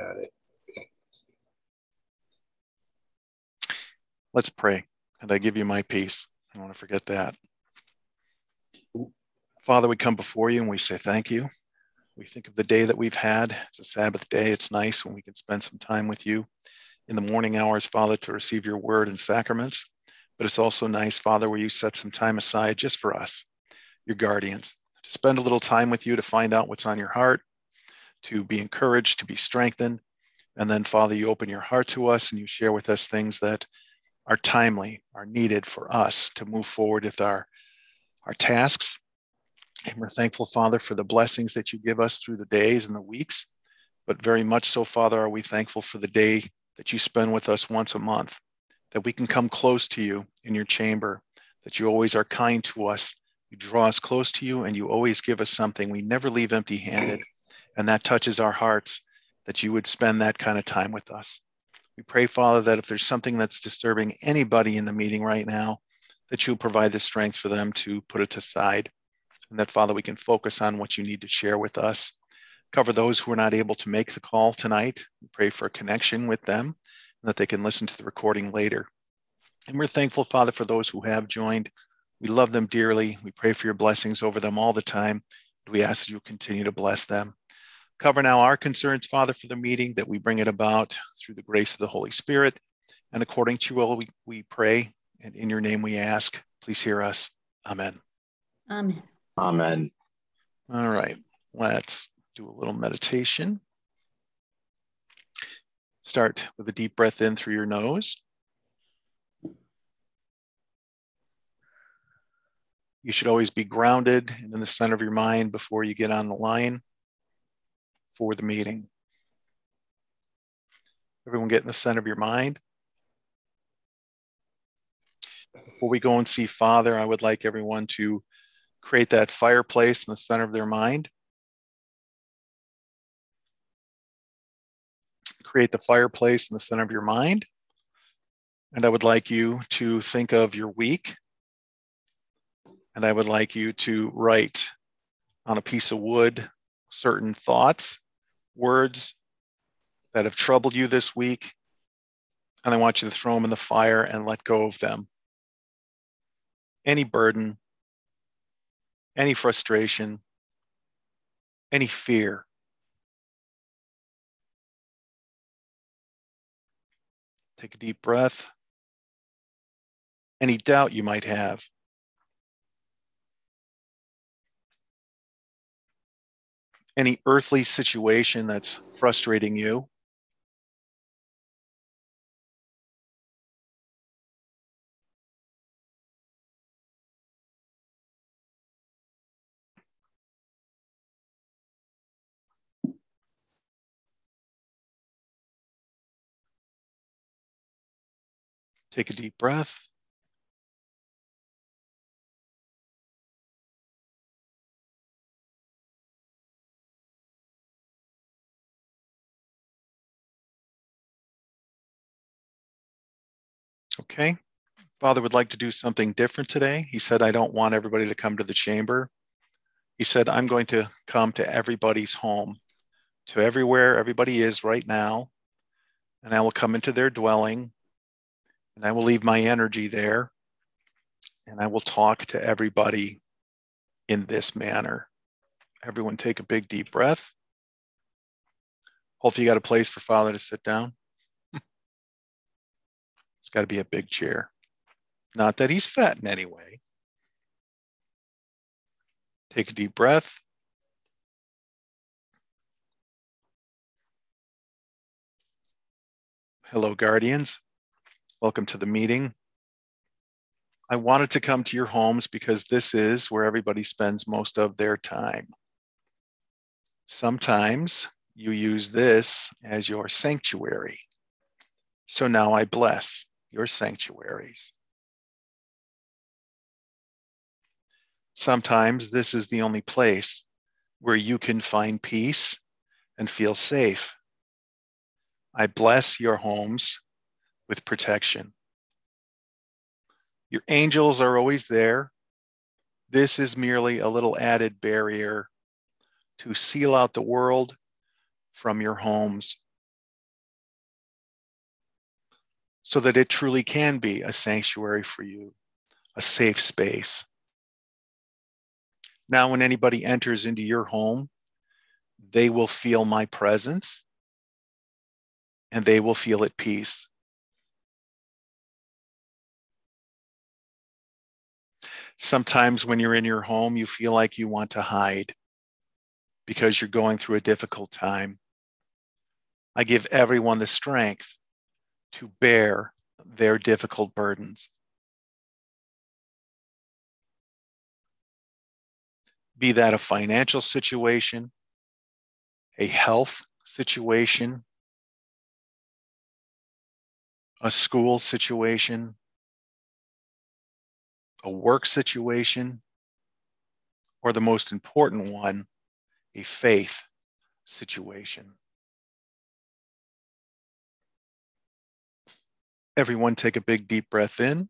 Got it. Let's pray, and I give you my peace. I don't want to forget that. Father, we come before you and we say thank you. We think of the day that we've had. It's a Sabbath day. It's nice when we can spend some time with you in the morning hours, Father, to receive your word and sacraments. But it's also nice, Father, where you set some time aside just for us, your guardians, to spend a little time with you to find out what's on your heart, to be encouraged, to be strengthened. And then, Father, you open your heart to us and you share with us things that are timely, are needed for us to move forward with our tasks. And we're thankful, Father, for the blessings that you give us through the days and the weeks. But very much so, Father, are we thankful for the day that you spend with us once a month, that we can come close to you in your chamber, that you always are kind to us. You draw us close to you and you always give us something. We never leave empty-handed. And that touches our hearts, that you would spend that kind of time with us. We pray, Father, that if there's something that's disturbing anybody in the meeting right now, that you'll provide the strength for them to put it aside. And that, Father, we can focus on what you need to share with us. Cover those who are not able to make the call tonight. We pray for a connection with them and that they can listen to the recording later. And we're thankful, Father, for those who have joined. We love them dearly. We pray for your blessings over them all the time. We ask that you continue to bless them. Cover now our concerns, Father, for the meeting, that we bring it about through the grace of the Holy Spirit. And according to your will, we pray, and in your name we ask. Please hear us. Amen. Amen. Amen. All right, let's do a little meditation. Start with a deep breath in through your nose. You should always be grounded and in the center of your mind before you get on the line for the meeting. Everyone get in the center of your mind. Before we go and see Father, I would like everyone to create that fireplace in the center of their mind. Create the fireplace in the center of your mind. And I would like you to think of your week. And I would like you to write on a piece of wood certain thoughts, words that have troubled you this week. And I want you to throw them in the fire and let go of them. Any burden, any frustration, any fear. Take a deep breath. Any doubt you might have. Any earthly situation that's frustrating you. Take a deep breath. Okay. Father would like to do something different today. He said, I don't want everybody to come to the chamber. He said, I'm going to come to everybody's home, to everywhere everybody is right now. And I will come into their dwelling and I will leave my energy there. And I will talk to everybody in this manner. Everyone take a big deep breath. Hopefully you got a place for Father to sit down. It's got to be a big chair. Not that he's fat in any way. Take a deep breath. Hello, guardians. Welcome to the meeting. I wanted to come to your homes because this is where everybody spends most of their time. Sometimes you use this as your sanctuary. So now I bless your sanctuaries. Sometimes this is the only place where you can find peace and feel safe. I bless your homes with protection. Your angels are always there. This is merely a little added barrier to seal out the world from your homes so that it truly can be a sanctuary for you, a safe space. Now, when anybody enters into your home, they will feel my presence and they will feel at peace. Sometimes when you're in your home, you feel like you want to hide because you're going through a difficult time. I give everyone the strength to bear their difficult burdens. Be that a financial situation, a health situation, a school situation, a work situation, or the most important one, a faith situation. Everyone take a big deep breath in.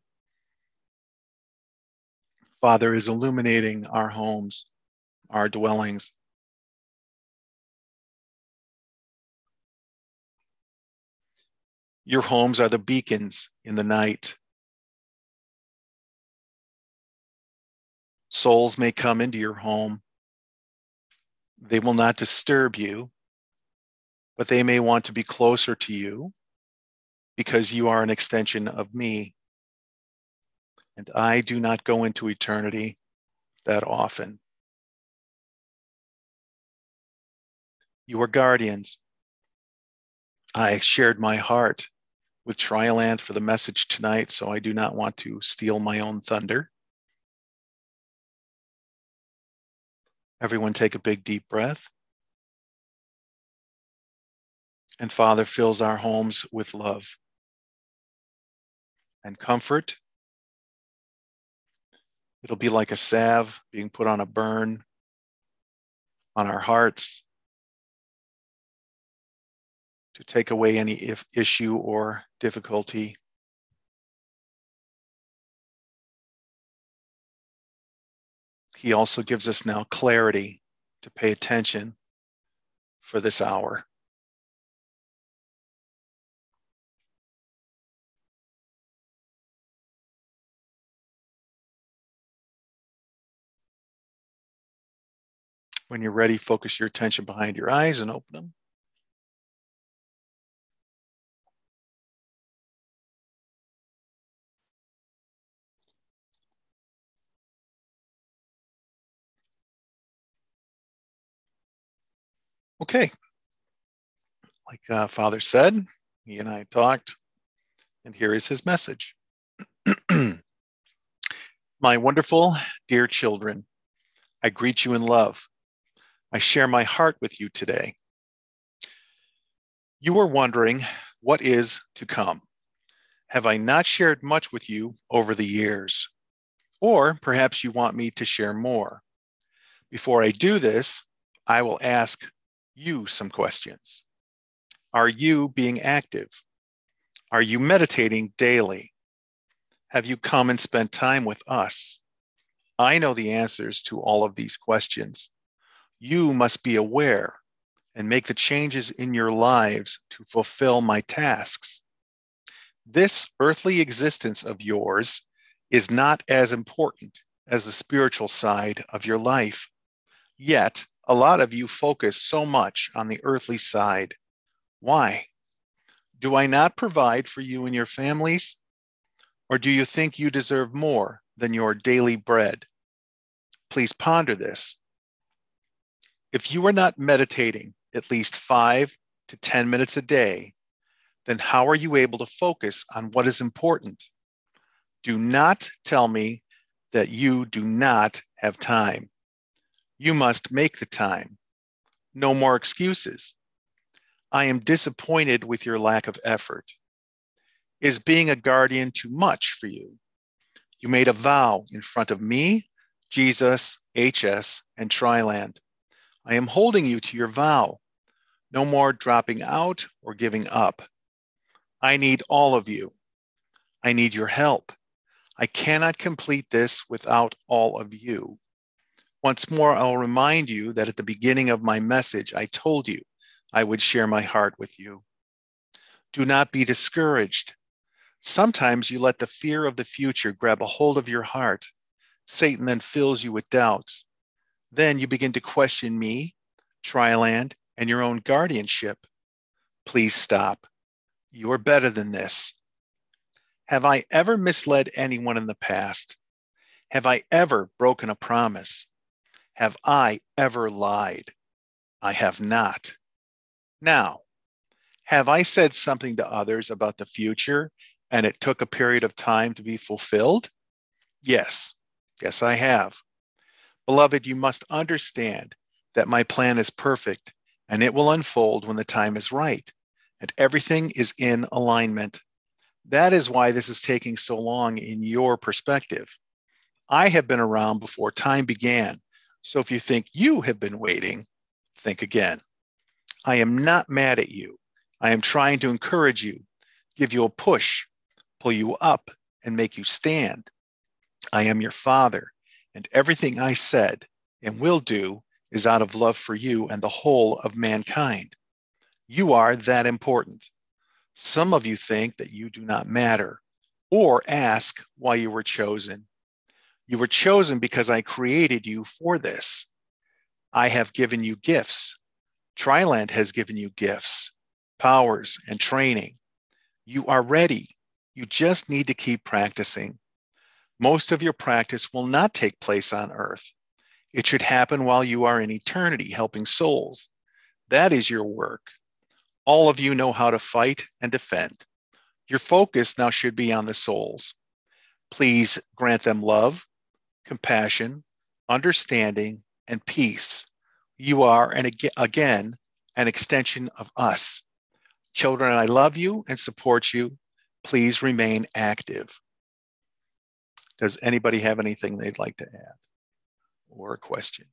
Father is illuminating our homes, our dwellings. Your homes are the beacons in the night. Souls may come into your home. They will not disturb you, but they may want to be closer to you because you are an extension of me. And I do not go into eternity that often. You are guardians. I shared my heart with Triland for the message tonight, so I do not want to steal my own thunder. Everyone take a big deep breath. And Father fills our homes with love and comfort. It'll be like a salve being put on a burn on our hearts to take away any issue or difficulty. He also gives us now clarity to pay attention for this hour. When you're ready, focus your attention behind your eyes and open them. Okay. Like Father said, he and I talked, and here is his message. My wonderful, dear children, I greet you in love. I share my heart with you today. You are wondering what is to come. Have I not shared much with you over the years? Or perhaps you want me to share more. Before I do this, I will ask you some questions. Are you being active? Are you meditating daily? Have you come and spent time with us? I know the answers to all of these questions. You must be aware and make the changes in your lives to fulfill my tasks. This earthly existence of yours is not as important as the spiritual side of your life. Yet, a lot of you focus so much on the earthly side. Why? Do I not provide for you and your families? Or do you think you deserve more than your daily bread? Please ponder this. If you are not meditating at least 5 to 10 minutes a day, then how are you able to focus on what is important? Do not tell me that you do not have time. You must make the time. No more excuses. I am disappointed with your lack of effort. Is being a guardian too much for you? You made a vow in front of me, Jesus, HS, and Triland. I am holding you to your vow. No more dropping out or giving up. I need all of you. I need your help. I cannot complete this without all of you. Once more, I'll remind you that at the beginning of my message, I told you I would share my heart with you. Do not be discouraged. Sometimes you let the fear of the future grab a hold of your heart. Satan then fills you with doubts. Then you begin to question me, Triland, and your own guardianship. Please stop. You are better than this. Have I ever misled anyone in the past? Have I ever broken a promise? Have I ever lied? I have not. Now, have I said something to others about the future and it took a period of time to be fulfilled? Yes. Yes, I have. Beloved, you must understand that my plan is perfect and it will unfold when the time is right and everything is in alignment. That is why this is taking so long in your perspective. I have been around before time began. So if you think you have been waiting, think again. I am not mad at you. I am trying to encourage you, give you a push, pull you up, and make you stand. I am your father, and everything I said and will do is out of love for you and the whole of mankind. You are that important. Some of you think that you do not matter or ask why you were chosen. You were chosen because I created you for this. I have given you gifts. Triland has given you gifts, powers, and training. You are ready. You just need to keep practicing. Most of your practice will not take place on earth. It should happen while you are in eternity helping souls. That is your work. All of you know how to fight and defend. Your focus now should be on the souls. Please grant them love, compassion, understanding, and peace. You are, and again, an extension of us. Children, I love you and support you. Please remain active. Does anybody have anything they'd like to add or a question?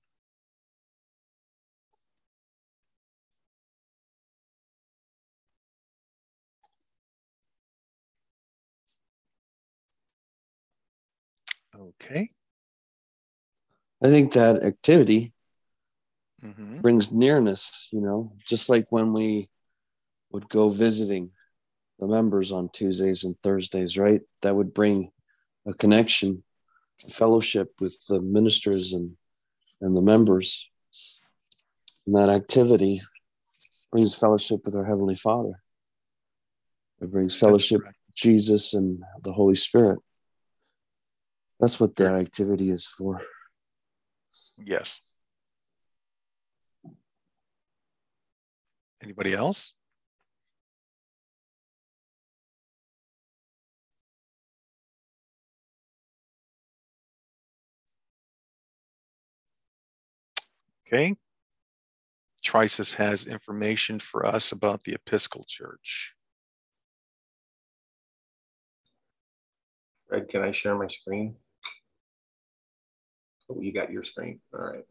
Okay. I think that activity brings nearness, just like when we would go visiting the members on Tuesdays and Thursdays, right? That would bring a connection, a fellowship with the ministers and the members. And that activity brings fellowship with our Heavenly Father. It brings fellowship with Jesus and the Holy Spirit. That's what that activity is for. Yes. Anybody else? Okay. Trisus has information for us about the Episcopal Church. Fred, can I share my screen? Oh, you got your screen. All right.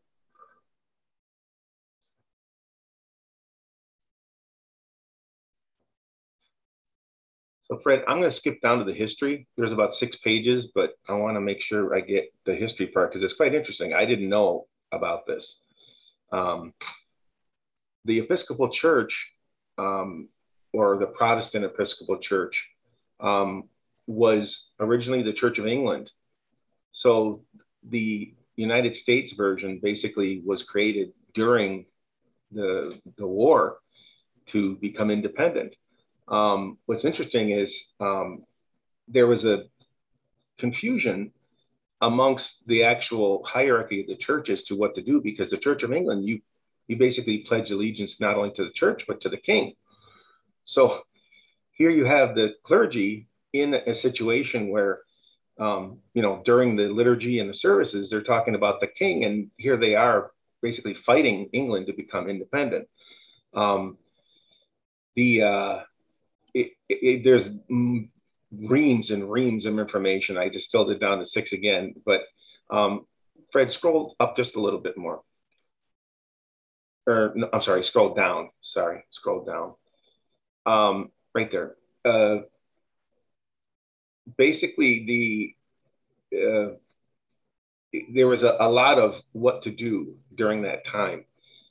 So Fred, I'm going to skip down to the history. There's about 6 pages, but I want to make sure I get the history part because it's quite interesting. I didn't know about this. The Episcopal Church, or the Protestant Episcopal Church, was originally the Church of England. So the United States version basically was created during the war to become independent. What's interesting is there was a confusion amongst the actual hierarchy of the church as to what to do, because the Church of England, you basically pledge allegiance not only to the church, but to the king. So here you have the clergy in a situation where, during the liturgy and the services, they're talking about the king, and here they are basically fighting England to become independent. There's reams and reams of information. I just filled it down to 6 again, but Fred, scroll up just a little bit more. Or no, I'm sorry, scroll down. Sorry, scroll down. Right there. Basically, there was a lot of what to do during that time.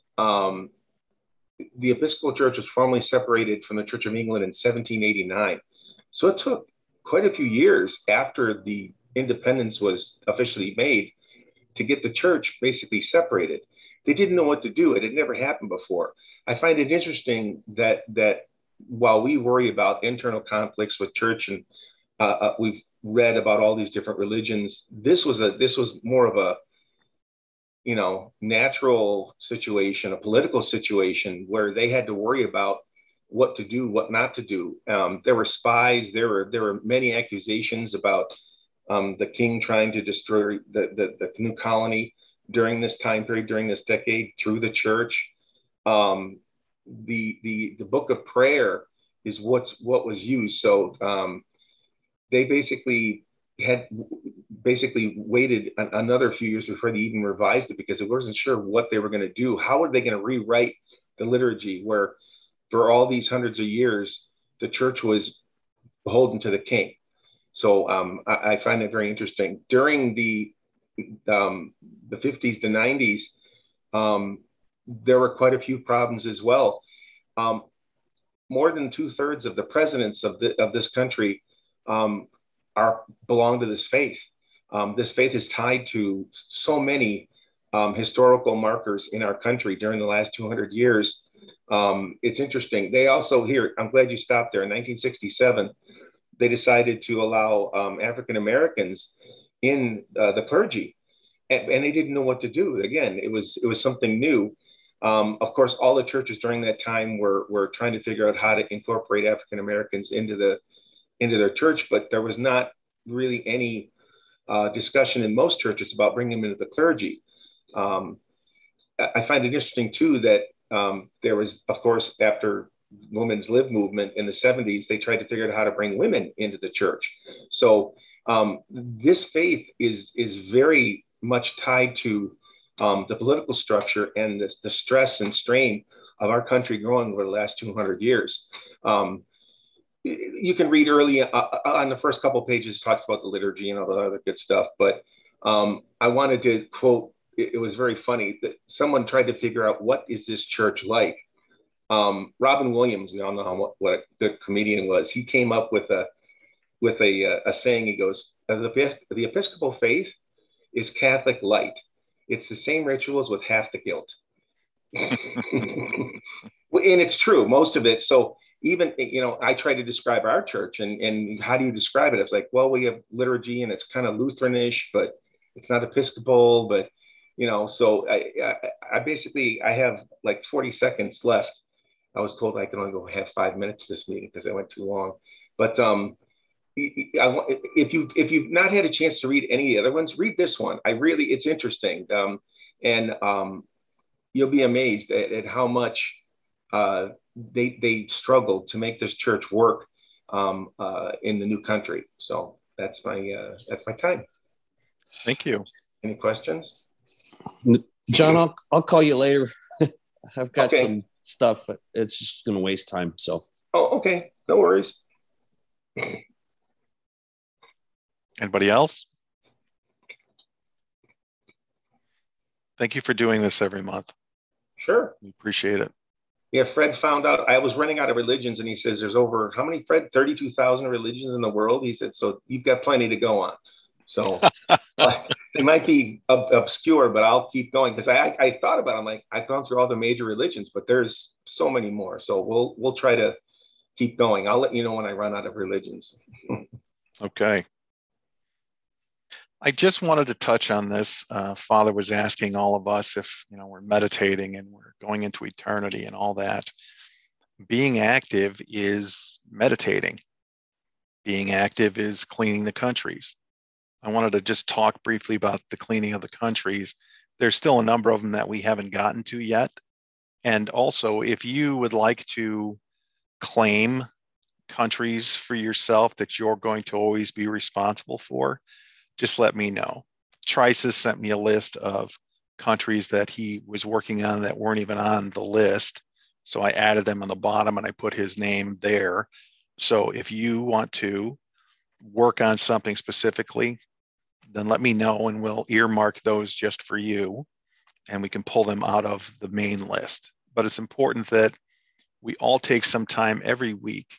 The Episcopal Church was formally separated from the Church of England in 1789. So it took quite a few years after the independence was officially made to get the church basically separated. They didn't know what to do. It had never happened before. I find it interesting that while we worry about internal conflicts with church, and we've read about all these different religions, this was more of a natural situation, a political situation where they had to worry about what to do, what not to do. There were spies. There were many accusations about the king trying to destroy the new colony during this time period, during this decade, through the church. The book of prayer is what was used. So they basically waited another few years before they even revised it, because it wasn't sure what they were going to do. How were they going to rewrite the liturgy where for all these hundreds of years the church was beholden to the king? So I find it very interesting. During the 50s to 90s, there were quite a few problems as well. More than 2/3 of the presidents of this country belong to this faith. This faith is tied to so many historical markers in our country during the last 200 years. It's interesting. They also here, I'm glad you stopped there. In 1967, they decided to allow African Americans in the clergy, and they didn't know what to do. Again, it was something new. Of course, all the churches during that time were trying to figure out how to incorporate African Americans into their church, but there was not really any discussion in most churches about bringing them into the clergy. I find it interesting too that there was, of course, after women's lib movement in the 70s, they tried to figure out how to bring women into the church. So this faith is very much tied to the political structure and the stress and strain of our country growing over the last 200 years. You can read early on the first couple of pages, it talks about the liturgy and all the other good stuff. But I wanted to quote, it was very funny that someone tried to figure out, what is this church like? Robin Williams, we all know what the comedian was. He came up with a saying. He goes, the Episcopal faith is Catholic light. It's the same rituals with half the guilt. And it's true, most of it. So even, I try to describe our church, and how do you describe it? It's like, well, we have liturgy and it's kind of Lutheranish, but it's not Episcopal, but, so I basically, I have like 40 seconds left. I was told I can only go have 5 minutes this meeting because I went too long. But if you've not had a chance to read any of the other ones, read this one. It's interesting. And you'll be amazed at how much they struggled to make this church work in the new country. So that's my time. Thank you. Any questions? John, I'll call you later. I've got some stuff, but it's just going to waste time. So. Oh, okay. No worries. Anybody else? Thank you for doing this every month. Sure. We appreciate it. Yeah, Fred found out I was running out of religions, and he says there's over, how many, Fred? 32,000 religions in the world. He said, so you've got plenty to go on. So they might be obscure, but I'll keep going, because I thought about it. I'm like, I've gone through all the major religions, but there's so many more. So we'll try to keep going. I'll let you know when I run out of religions. Okay. I just wanted to touch on this. Father was asking all of us if, we're meditating and we're going into eternity and all that. Being active is meditating. Being active is cleaning the countries. I wanted to just talk briefly about the cleaning of the countries. There's still a number of them that we haven't gotten to yet. And also, if you would like to claim countries for yourself that you're going to always be responsible for, just let me know. Trices sent me a list of countries that he was working on that weren't even on the list. So I added them on the bottom and I put his name there. So if you want to work on something specifically, then let me know and we'll earmark those just for you and we can pull them out of the main list. But it's important that we all take some time every week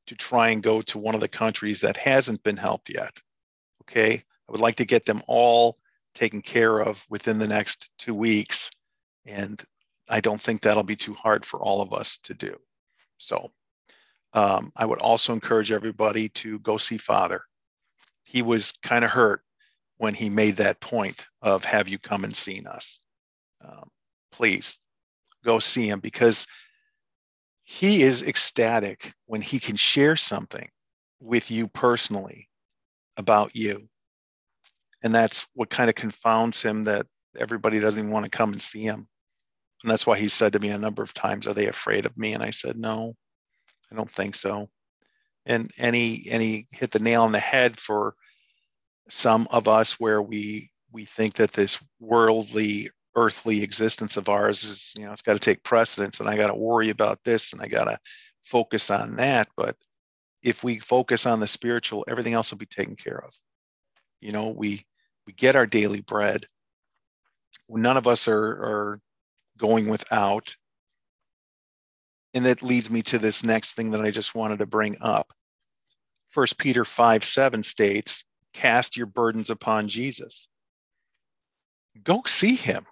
to try and go to one of the countries that hasn't been helped yet. Okay. I would like to get them all taken care of within the next 2 weeks. And I don't think that'll be too hard for all of us to do. So I would also encourage everybody to go see Father. He was kind of hurt when he made that point of, have you come and seen us? Please go see him, because he is ecstatic when he can share something with you personally about you. And that's what kind of confounds him, that everybody doesn't even want to come and see him. And that's why he said to me a number of times, are they afraid of me? And I said, no, I don't think so. And he hit the nail on the head for some of us, where we think that this worldly, earthly existence of ours is, it's got to take precedence, and I got to worry about this, and I got to focus on that. But if we focus on the spiritual, everything else will be taken care of. We get our daily bread. None of us are going without. And that leads me to this next thing that I just wanted to bring up. 1 Peter 5:7 states, cast your burdens upon Jesus. Go see him.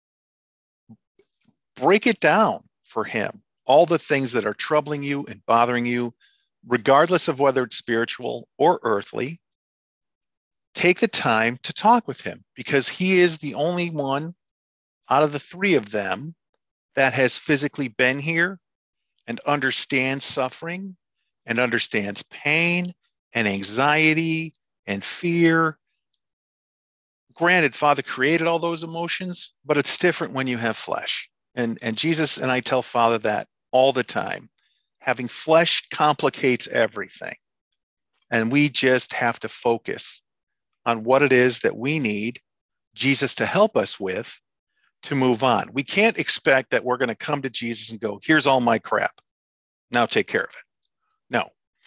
Break it down for him. All the things that are troubling you and bothering you, regardless of whether it's spiritual or earthly, take the time to talk with him, because he is the only one out of the three of them that has physically been here and understands suffering and understands pain and anxiety and fear. Granted, Father created all those emotions, but it's different when you have flesh. And Jesus and I tell Father that all the time. Having flesh complicates everything. And we just have to focus on what it is that we need Jesus to help us with to move on. We can't expect that we're going to come to Jesus and go, here's all my crap, now take care of it. No.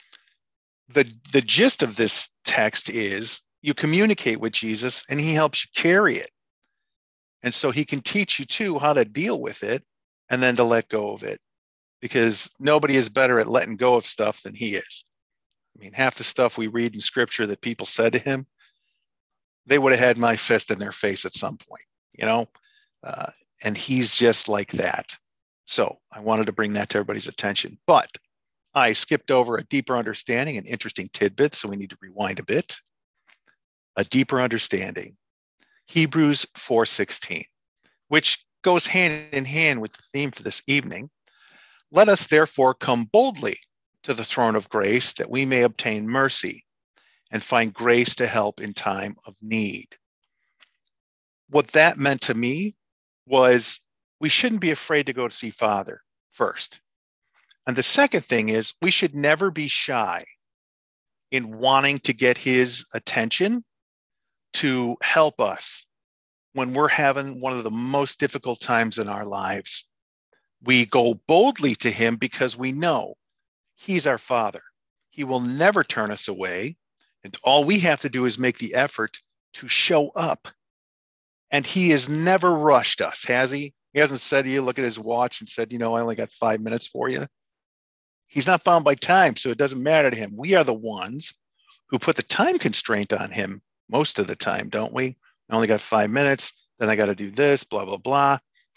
The gist of this text is you communicate with Jesus and he helps you carry it. And so he can teach you too how to deal with it and then to let go of it, because nobody is better at letting go of stuff than he is. I mean, half the stuff we read in scripture that people said to him, they would have had my fist in their face at some point, and he's just like that. So I wanted to bring that to everybody's attention, but I skipped over a deeper understanding and interesting tidbits. So we need to rewind a bit. A deeper understanding. Hebrews 4:16, which goes hand in hand with the theme for this evening. Let us therefore come boldly to the throne of grace, that we may obtain mercy and find grace to help in time of need. What that meant to me was we shouldn't be afraid to go to see Father first. And the second thing is we should never be shy in wanting to get his attention to help us when we're having one of the most difficult times in our lives. We go boldly to him because we know he's our Father. He will never turn us away. And all we have to do is make the effort to show up. And he has never rushed us, has he? He hasn't said to you, look at his watch and said, I only got 5 minutes for you. He's not bound by time, so it doesn't matter to him. We are the ones who put the time constraint on him most of the time, don't we? I only got 5 minutes, then I got to do this, blah, blah, blah.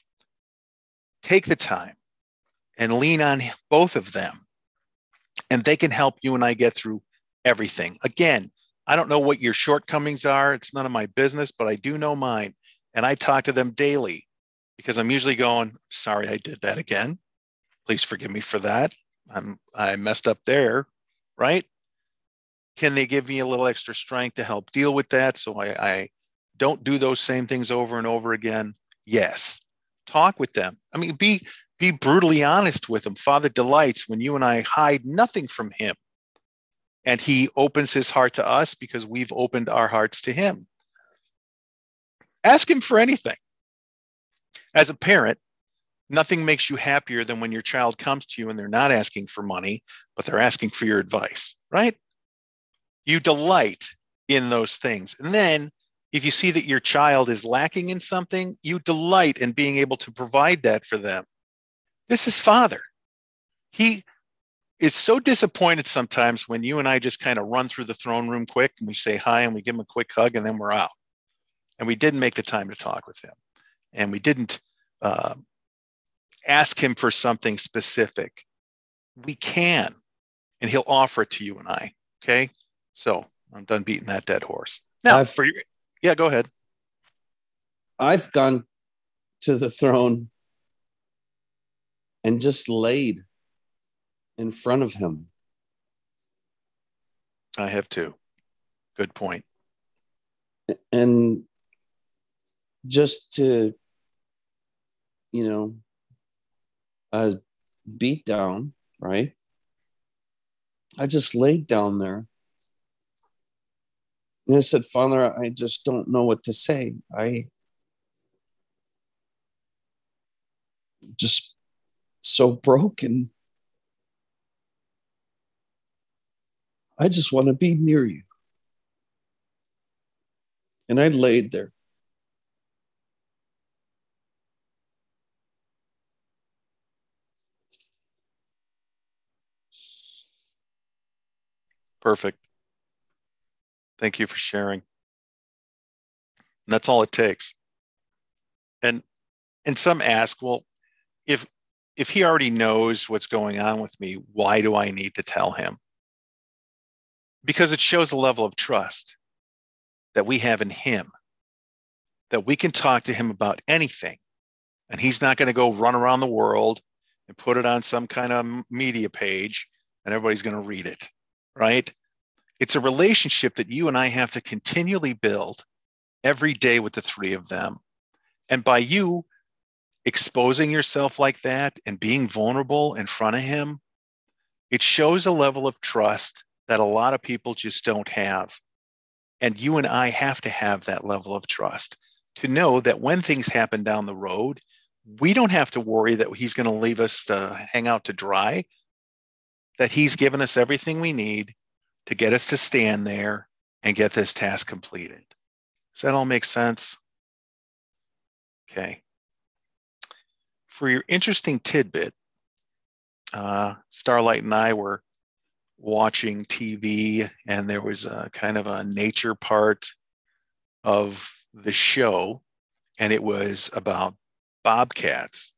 Take the time and lean on both of them, and they can help you and I get through everything. Again, I don't know what your shortcomings are. It's none of my business, but I do know mine. And I talk to them daily because I'm usually going, sorry, I did that again. Please forgive me for that. I messed up there, right? Can they give me a little extra strength to help deal with that so I don't do those same things over and over again? Yes. Talk with them. I mean, be brutally honest with them. Father delights when you and I hide nothing from him. And he opens his heart to us because we've opened our hearts to him. Ask him for anything. As a parent, nothing makes you happier than when your child comes to you and they're not asking for money, but they're asking for your advice, right? You delight in those things. And then if you see that your child is lacking in something, you delight in being able to provide that for them. This is Father. He is so disappointed sometimes when you and I just kind of run through the throne room quick and we say hi and we give him a quick hug and then we're out. And we didn't make the time to talk with him. And we didn't ask him for something specific. We can, and he'll offer it to you and I. Okay. So I'm done beating that dead horse. Now, yeah, go ahead. I've gone to the throne and just laid in front of him. I have too. Good point. And just to, beat down, right? I just laid down there. And I said, Father, I just don't know what to say. I just so broken. I just want to be near you. And I laid there. Perfect. Thank you for sharing. And that's all it takes. And some ask, well, if he already knows what's going on with me, why do I need to tell him? Because it shows a level of trust that we have in him, that we can talk to him about anything. And he's not going to go run around the world and put it on some kind of media page and everybody's going to read it, right? It's a relationship that you and I have to continually build every day with the three of them. And by you exposing yourself like that and being vulnerable in front of him, it shows a level of trust that a lot of people just don't have. And you and I have to have that level of trust to know that when things happen down the road, we don't have to worry that he's going to leave us to hang out to dry, that he's given us everything we need to get us to stand there and get this task completed. Does that all make sense? Okay. For your interesting tidbit, Starlight and I were watching TV, and there was a kind of a nature part of the show, and it was about bobcats.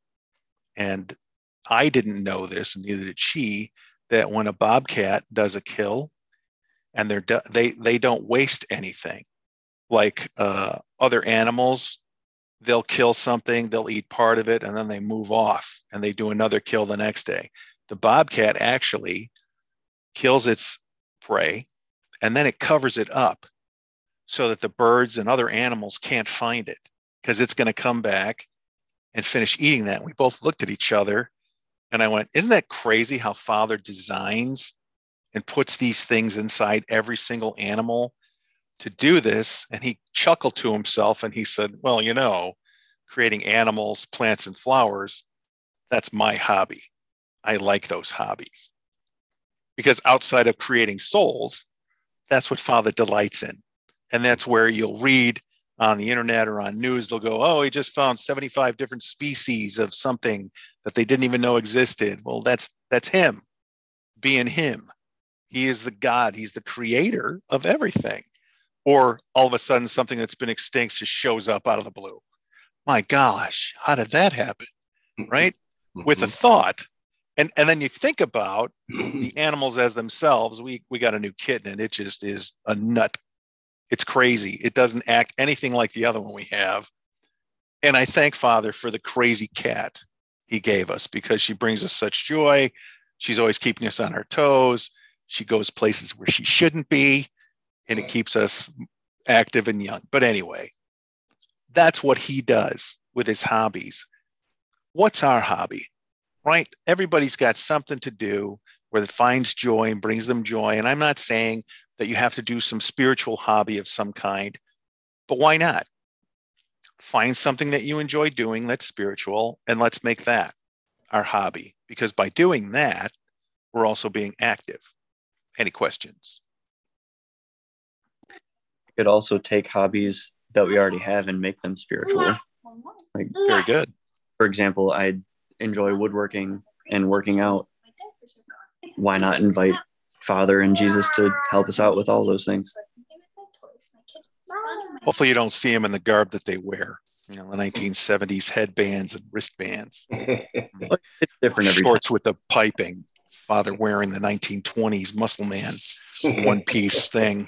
And I didn't know this, and neither did she, that when a bobcat does a kill, and they don't waste anything, like other animals, they'll kill something, they'll eat part of it, and then they move off and they do another kill the next day. The bobcat actually kills its prey and then it covers it up so that the birds and other animals can't find it, because it's going to come back and finish eating that. And we both looked at each other and I went, isn't that crazy how Father designs and puts these things inside every single animal to do this? And he chuckled to himself and he said, well, creating animals, plants, and flowers, that's my hobby. I like those hobbies. Because outside of creating souls, that's what Father delights in. And that's where you'll read on the internet or on news, they'll go, oh, he just found 75 different species of something that they didn't even know existed. Well, that's him being him. He is the God. He's the creator of everything. Or all of a sudden, something that's been extinct just shows up out of the blue. My gosh, how did that happen? Right? With a thought. And then you think about the animals as themselves. We got a new kitten and it just is a nut. It's crazy. It doesn't act anything like the other one we have. And I thank Father for the crazy cat he gave us, because she brings us such joy. She's always keeping us on our toes. She goes places where she shouldn't be, and it keeps us active and young. But anyway, that's what he does with his hobbies. What's our hobby, right? Everybody's got something to do where it finds joy and brings them joy. And I'm not saying that you have to do some spiritual hobby of some kind, but why not? Find something that you enjoy doing that's spiritual, and let's make that our hobby, because by doing that, we're also being active. Any questions? You could also take hobbies that we already have and make them spiritual. Like, very good. For example, I enjoy woodworking and working out. why not invite Father and Jesus to help us out with all those things? Hopefully you don't see them in the garb that they wear, the 1970s headbands and wristbands. It's different every Shorts time. with the piping. Father wearing the 1920s muscle man one-piece thing.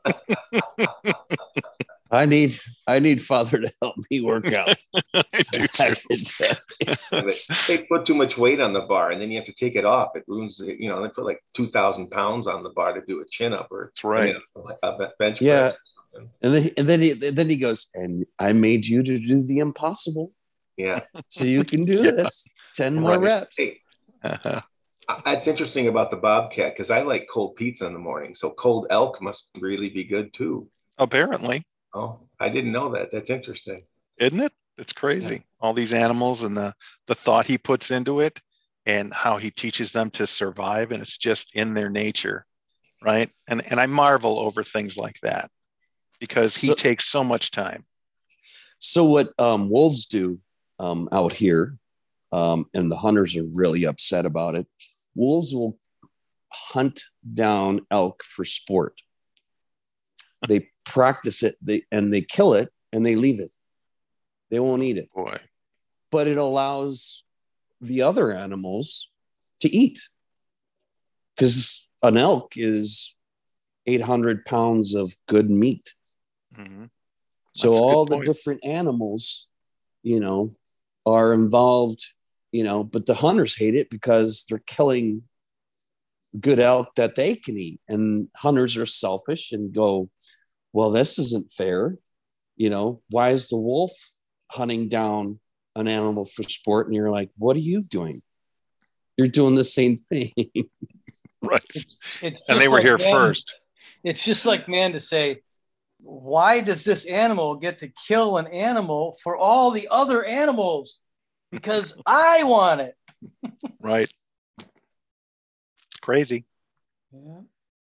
I need Father to help me work out. I do too. They put too much weight on the bar, and then you have to take it off. It ruins. They put like 2,000 pounds on the bar to do a chin up or that's right. A bench press. Yeah, and then he goes, and I made you to do the impossible. Yeah, so you can do this 10 more reps. Hey, it's interesting about the Bobcat because I like cold pizza in the morning. So cold elk must really be good too. Apparently. Oh, I didn't know that. That's interesting. Isn't it? It's crazy. Yeah. All these animals and the thought he puts into it and how he teaches them to survive. And it's just in their nature. Right. And I marvel over things like that because he takes so much time. So what wolves do out here, and the hunters are really upset about it. Wolves will hunt down elk for sport. They practice it, they kill it, and they leave it. They won't eat it. Boy. But it allows the other animals to eat. Because an elk is 800 pounds of good meat. Mm-hmm. So all the different animals, are involved, but the hunters hate it because they're killing good elk that they can eat. And hunters are selfish and go, well, this isn't fair. Why is the wolf hunting down an animal for sport? And you're like, what are you doing? You're doing the same thing. Right. And they were here first. It's just like man to say, why does this animal get to kill an animal for all the other animals? Because I want it. Right. It's crazy. Yeah.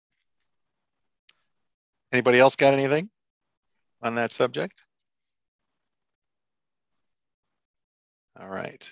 Anybody else got anything on that subject? All right.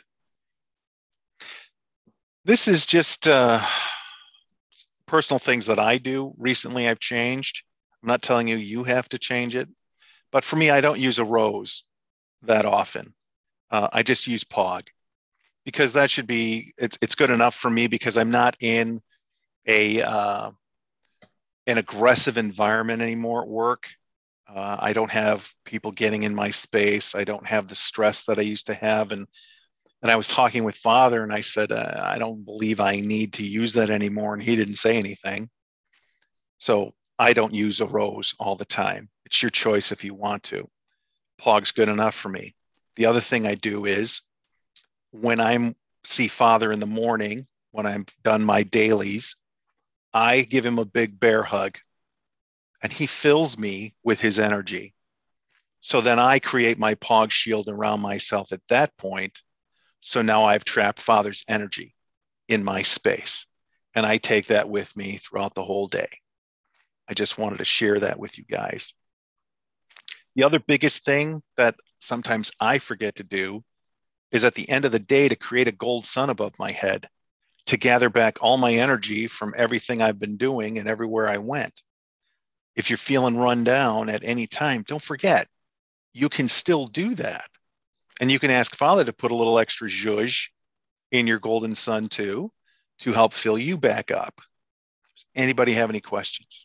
This is just personal things that I do. Recently, I've changed. I'm not telling you you have to change it. But for me, I don't use a rose that often. I just use POG because that should be, it's good enough for me because I'm not in an aggressive environment anymore at work. I don't have people getting in my space. I don't have the stress that I used to have. And I was talking with Father and I said, I don't believe I need to use that anymore. And he didn't say anything. So I don't use a rose all the time. It's your choice if you want to. POG's good enough for me. The other thing I do is when I see Father in the morning, when I'm done my dailies, I give him a big bear hug and he fills me with his energy. So then I create my POG shield around myself at that point. So now I've trapped Father's energy in my space and I take that with me throughout the whole day. I just wanted to share that with you guys. The other biggest thing that sometimes I forget to do is at the end of the day to create a gold sun above my head to gather back all my energy from everything I've been doing and everywhere I went. If you're feeling run down at any time, don't forget, you can still do that. And you can ask Father to put a little extra zhuzh in your golden sun too, to help fill you back up. Does anybody have any questions?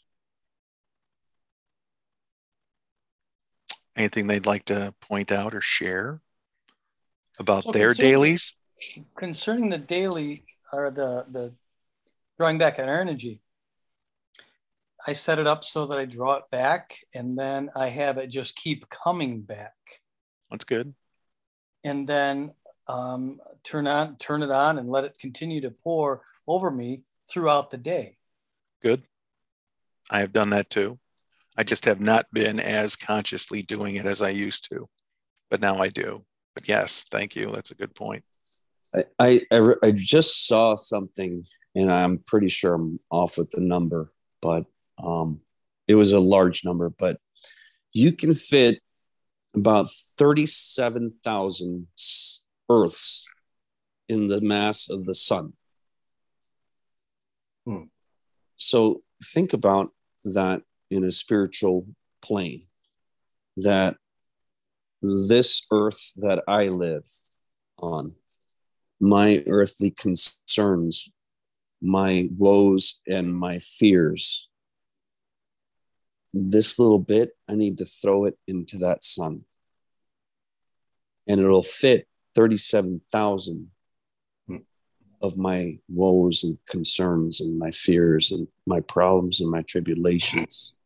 Anything they'd like to point out or share about their dailies? Concerning the daily or the drawing back on energy, I set it up so that I draw it back and then I have it just keep coming back. That's good. And then turn it on and let it continue to pour over me throughout the day. Good. I have done that too. I just have not been as consciously doing it as I used to, but now I do. But yes, thank you. That's a good point. I just saw something, and I'm pretty sure I'm off with the number, but it was a large number. But you can fit about 37,000 Earths in the mass of the sun. So think about that in a spiritual plane, that this earth that I live on, my earthly concerns, my woes and my fears, this little bit, I need to throw it into that sun. And it'll fit 37,000 of my woes and concerns and my fears and my problems and my tribulations.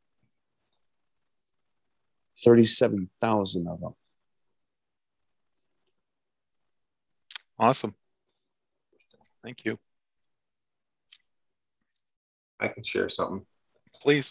37,000 of them. Awesome. Thank you. I can share something. Please.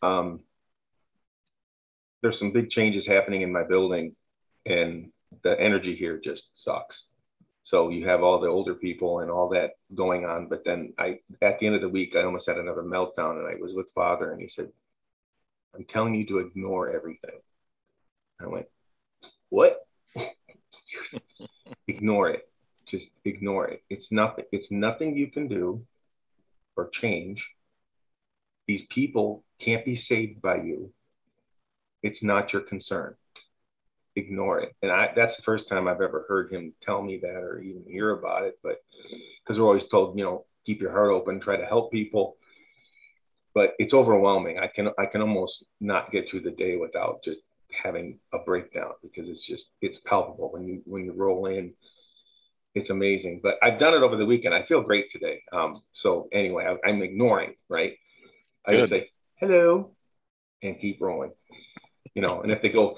There's some big changes happening in my building, and the energy here just sucks. So you have all the older people and all that going on. But then at the end of the week, I almost had another meltdown, and I was with Father, and he said, I'm telling you to ignore everything. I went, what? Ignore it. Just ignore it. It's nothing you can do or change. These people can't be saved by you. It's not your concern. Ignore it. And that's the first time I've ever heard him tell me that or even hear about it. But because we're always told, keep your heart open, try to help people. But it's overwhelming. I can almost not get through the day without just having a breakdown, because it's palpable when you roll in. It's amazing. But I've done it over the weekend. I feel great today. So anyway, I'm ignoring, right? I just say hello and keep rolling, and if they go,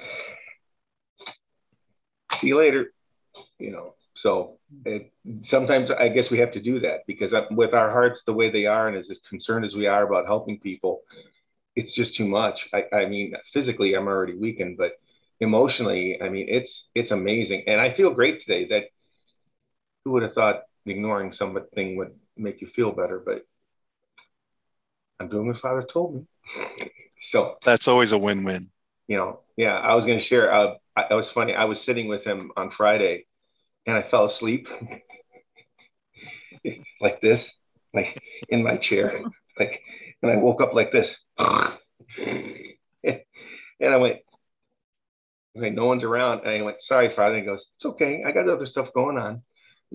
see you later, so sometimes I guess we have to do that, because with our hearts the way they are and as concerned as we are about helping people, it's just too much. I mean, physically I'm already weakened, but emotionally, I mean, it's amazing. And I feel great today. That who would have thought ignoring something would make you feel better, but I'm doing what Father told me. So that's always a win-win. Yeah, I was going to share. It was funny. I was sitting with him on Friday, and I fell asleep like this, like in my chair, and I woke up like this, and I went, okay, no one's around, and I went, sorry, Father. And he goes, it's okay. I got other stuff going on.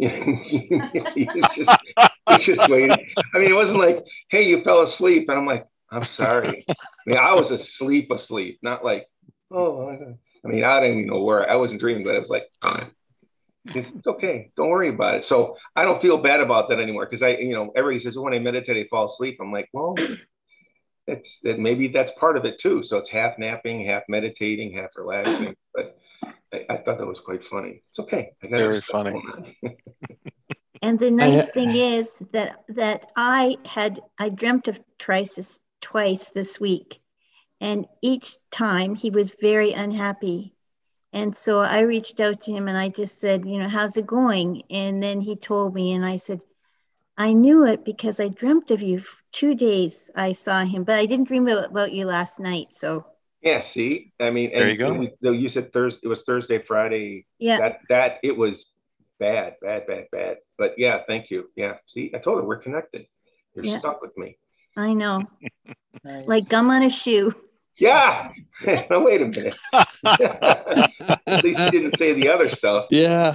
He's just waiting. I mean, it wasn't like, hey, you fell asleep, and I'm like, I'm sorry. I mean, I was asleep, not like, oh, I mean, I didn't even know where I wasn't dreaming, but it was like, it's okay. Don't worry about it. So I don't feel bad about that anymore, because everybody says, when I meditate, I fall asleep. I'm like, well, maybe that's part of it too. So it's half napping, half meditating, half relaxing. But I thought that was quite funny. It's okay. Very funny. And the nice thing is that I dreamt of Trisus twice this week, and each time he was very unhappy. And so I reached out to him and I just said, how's it going? And then he told me, and I said, I knew it because I dreamt of you. 2 days I saw him, but I didn't dream about you last night. So yeah, see, I mean, there you go. You said Thursday. It was Thursday, Friday. Yeah, that it was bad. But yeah, thank you. Yeah, see, I told her we're connected. You're stuck with me. I know. Nice. Like gum on a shoe. Yeah. No, wait a minute. At least you didn't say the other stuff. Yeah.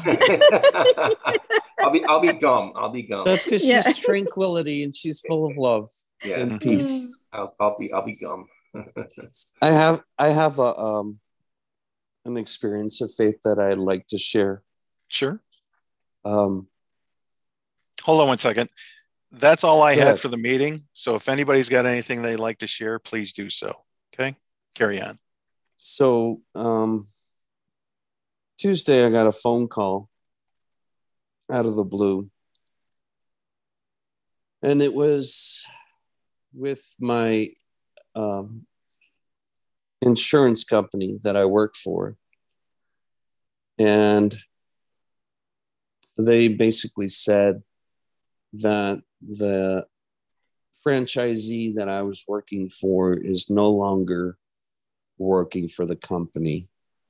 I'll be gum. That's because she's tranquility and she's full of love and peace. I'll be gum. I have an experience of faith that I'd like to share. Sure. Hold on one second. That's all I had for the meeting. So if anybody's got anything they'd like to share, please do so. Okay, carry on. So Tuesday, I got a phone call out of the blue. And it was with my insurance company that I work for. And they basically said that the franchisee that I was working for is no longer working for the company.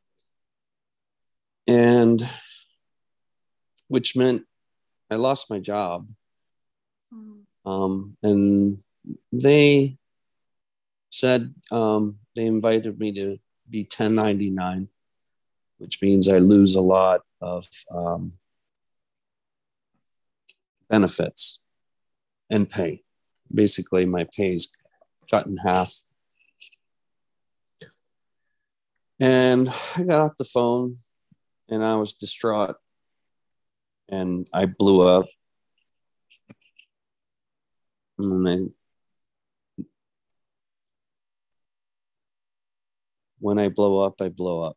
And which meant I lost my job. And they said they invited me to be 1099, which means I lose a lot of benefits and pay. Basically, my pay is cut in half. And I got off the phone and I was distraught and I blew up. And when I blow up, I blow up.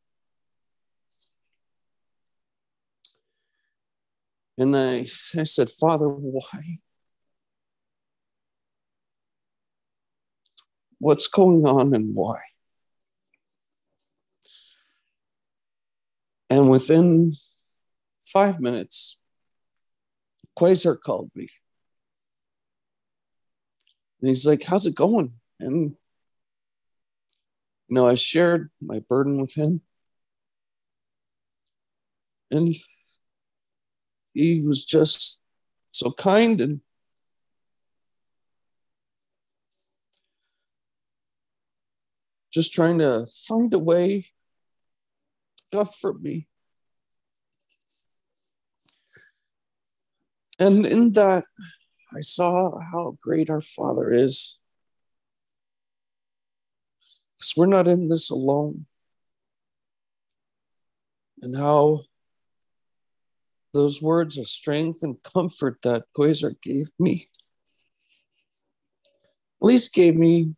And I said, Father, why? What's going on and why? And within 5 minutes, Quasar called me. And he's like, how's it going? And, I shared my burden with him. And he was just so kind and just trying to find a way to comfort me. And in that, I saw how great our Father is. Because we're not in this alone. And how those words of strength and comfort that Quasar gave me, at least gave me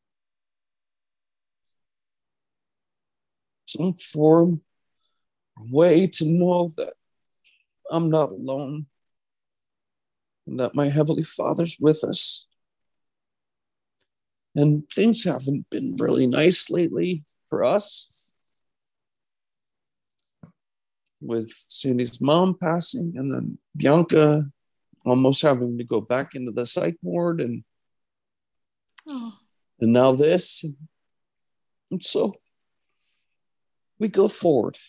some form, way to know that I'm not alone and that my Heavenly Father's with us. And things haven't been really nice lately for us, with Cindy's mom passing and then Bianca almost having to go back into the psych ward and now this. And so we go forward.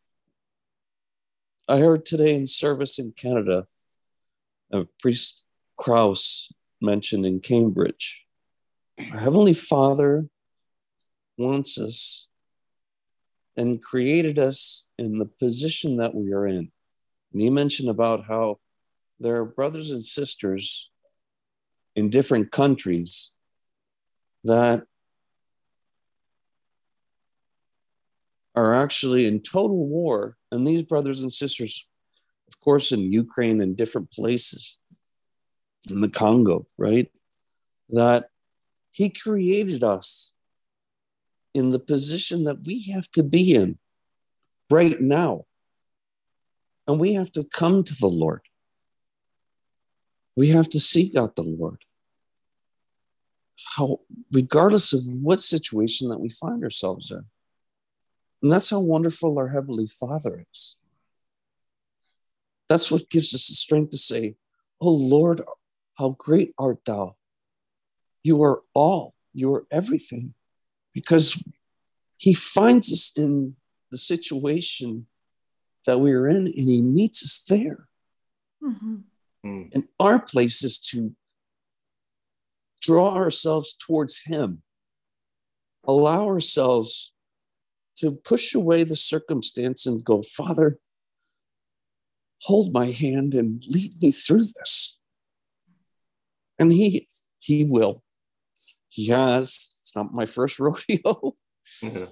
I heard today in service in Canada, Priest Krause mentioned in Cambridge, our Heavenly Father wants us and created us in the position that we are in. And he mentioned about how there are brothers and sisters in different countries that are actually in total war. And these brothers and sisters, of course, in Ukraine and different places, in the Congo, right? That he created us in the position that we have to be in right now. And we have to come to the Lord. We have to seek out the Lord. Regardless of what situation that we find ourselves in. And that's how wonderful our Heavenly Father is. That's what gives us the strength to say, oh Lord, how great art thou. You are all, you are everything. Because he finds us in the situation that we are in and he meets us there. Mm-hmm. And our place is to draw ourselves towards him, allow ourselves to push away the circumstance and go, Father, hold my hand and lead me through this. And he will. He has. It's not my first rodeo. Mm-hmm.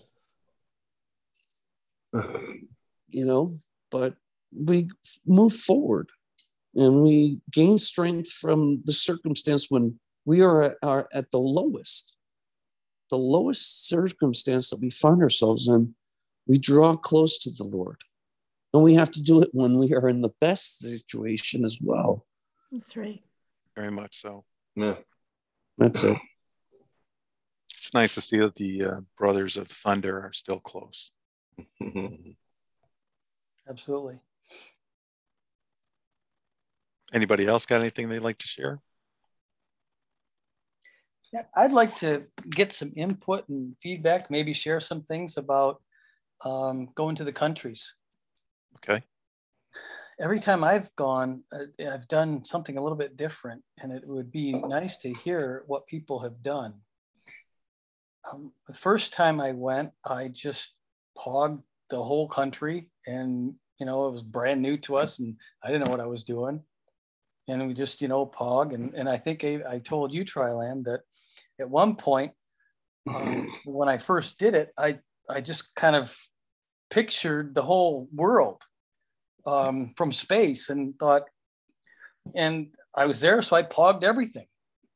But we move forward and we gain strength from the circumstance when we are at the lowest circumstance that we find ourselves in. We draw close to the Lord. And we have to do it when we are in the best situation as well. That's right. Very much so. Yeah. That's it. It's nice to see that the Brothers of Thunder are still close. Absolutely. Anybody else got anything they'd like to share? Yeah, I'd like to get some input and feedback, maybe share some things about going to the countries. Okay. every time I've gone, I've done something a little bit different, and it would be nice to hear what people have done. The first time I went, I just pogged the whole country, and it was brand new to us, and I didn't know what I was doing. And we just, pog. And I think I told you, Triland, that at one point, when I first did it, I just kind of pictured the whole world from space and thought, and I was there, so I pogged everything,